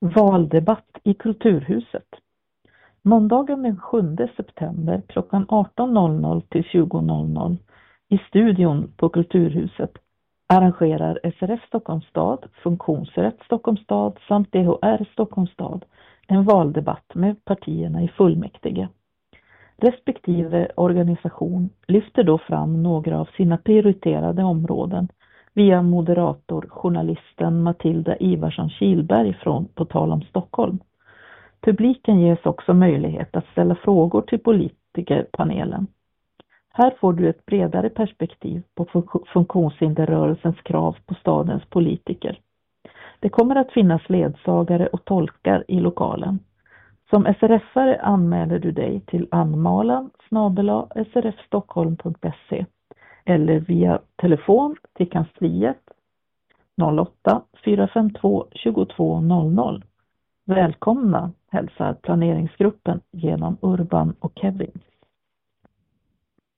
Valdebatt i Kulturhuset. Måndagen den 7 september klockan 18.00 till 20.00 i studion på Kulturhuset arrangerar SRF Stockholms stad, Funktionsrätt Stockholms stad samt DHR Stockholms stad en valdebatt med partierna i fullmäktige. Respektive organisation lyfter då fram några av sina prioriterade områden via moderator, journalisten Matilda Ivarsson-Kilberg från På tal om Stockholm. Publiken ges också möjlighet att ställa frågor till politikerpanelen. Här får du ett bredare perspektiv på funktionshinderrörelsens krav på stadens politiker. Det kommer att finnas ledsagare och tolkar i lokalen. Som SRF-are anmäler du dig till anmalan@srfstockholm.se eller via telefon till kansliet 08 452 2200. Välkomna hälsar planeringsgruppen genom Urban och Kevin.